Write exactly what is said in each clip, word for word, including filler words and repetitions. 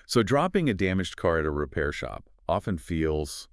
So dropping a damaged car at a repair shop often feels,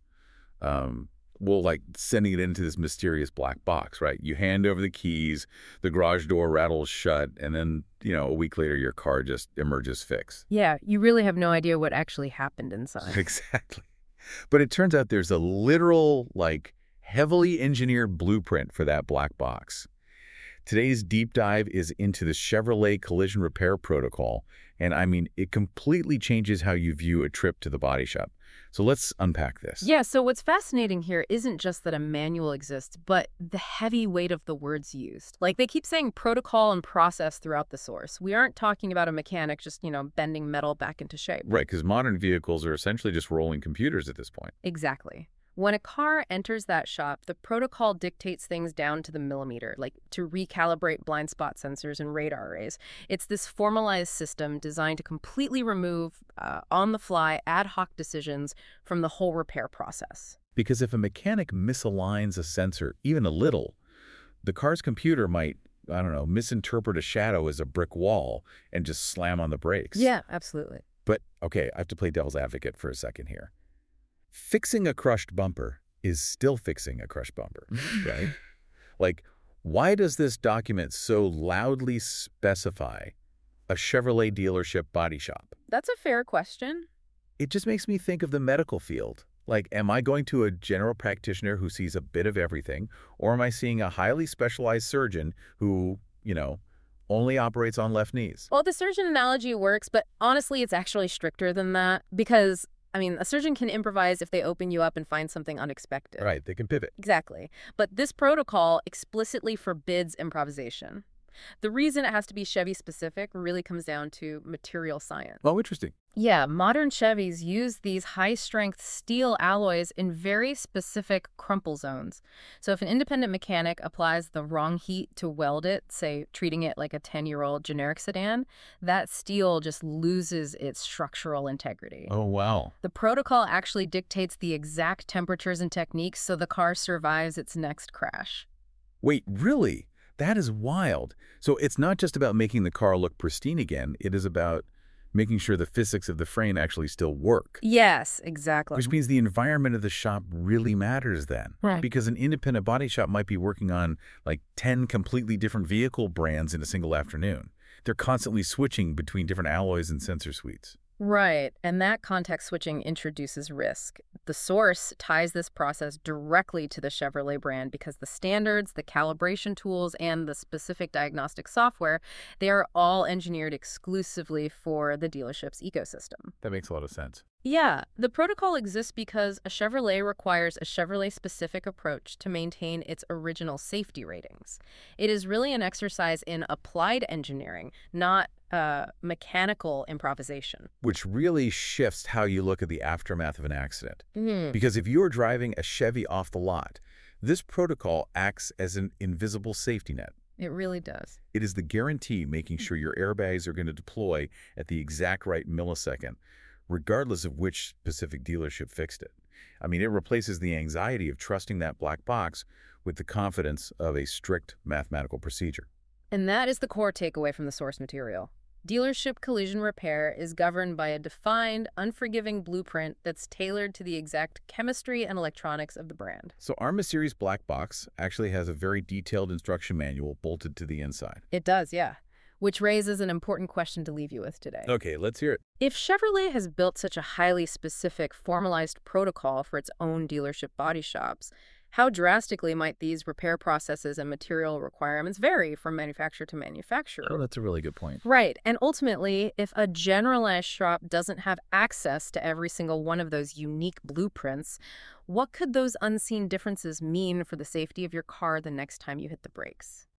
um, well, like sending it into this mysterious black box, right? You hand over the keys, the garage door rattles shut, and then, you know, a week later, your car just emerges fixed. Yeah, you really have no idea what actually happened inside. Exactly. But it turns out there's a literal, like, heavily engineered blueprint for that black box. Today's deep dive is into the Chevrolet collision repair protocol, and I mean, it completely changes how you view a trip to the body shop. So let's unpack this. Yeah, so what's fascinating here isn't just that a manual exists, but the heavy weight of the words used. Like, they keep saying protocol and process throughout the source. We aren't talking about a mechanic just, you know, bending metal back into shape. Right, because modern vehicles are essentially just rolling computers at this point. Exactly. When a car enters that shop, the protocol dictates things down to the millimeter, like to recalibrate blind spot sensors and radar arrays. It's this formalized system designed to completely remove uh, on-the-fly ad hoc decisions from the whole repair process. Because if a mechanic misaligns a sensor even a little, the car's computer might, I don't know, misinterpret a shadow as a brick wall and just slam on the brakes. Yeah, absolutely. But, okay, I have to play devil's advocate for a second here. Fixing a crushed bumper is still fixing a crushed bumper, right? Like, why does this document so loudly specify a Chevrolet dealership body shop? That's a fair question. It just makes me think of the medical field. Like, am I going to a general practitioner who sees a bit of everything, or am I seeing a highly specialized surgeon who, you know, only operates on left knees? Well, the surgeon analogy works, but honestly, it's actually stricter than that because I mean, a surgeon can improvise if they open you up and find something unexpected. Right, they can pivot. Exactly. But this protocol explicitly forbids improvisation. The reason it has to be Chevy-specific really comes down to material science. Oh, interesting. Yeah, modern Chevys use these high-strength steel alloys in very specific crumple zones. So if an independent mechanic applies the wrong heat to weld it, say treating it like a ten-year-old generic sedan, that steel just loses its structural integrity. Oh, wow. The protocol actually dictates the exact temperatures and techniques so the car survives its next crash. Wait, really? That is wild. So it's not just about making the car look pristine again. It is about making sure the physics of the frame actually still work. Yes, exactly. Which means the environment of the shop really matters then. Right. Because an independent body shop might be working on like ten completely different vehicle brands in a single afternoon. They're constantly switching between different alloys and sensor suites. Right, and that context switching introduces risk. The source ties this process directly to the Chevrolet brand because the standards, the calibration tools, and the specific diagnostic software, they are all engineered exclusively for the dealership's ecosystem. That makes a lot of sense. Yeah, the protocol exists because a Chevrolet requires a Chevrolet-specific approach to maintain its original safety ratings. It is really an exercise in applied engineering, not uh, mechanical improvisation. Which really shifts how you look at the aftermath of an accident. Mm. Because if you're driving a Chevy off the lot, this protocol acts as an invisible safety net. It really does. It is the guarantee making sure your airbags are going to deploy at the exact right millisecond, regardless of which specific dealership fixed it. I mean, it replaces the anxiety of trusting that black box with the confidence of a strict mathematical procedure. And that is the core takeaway from the source material. Dealership collision repair is governed by a defined, unforgiving blueprint that's tailored to the exact chemistry and electronics of the brand. So Arma Series black box actually has a very detailed instruction manual bolted to the inside. It does, yeah. Which raises an important question to leave you with today. Okay, let's hear it. If Chevrolet has built such a highly specific, formalized protocol for its own dealership body shops, how drastically might these repair processes and material requirements vary from manufacturer to manufacturer? Oh, that's a really good point. Right. And ultimately, if a generalized shop doesn't have access to every single one of those unique blueprints, what could those unseen differences mean for the safety of your car the next time you hit the brakes?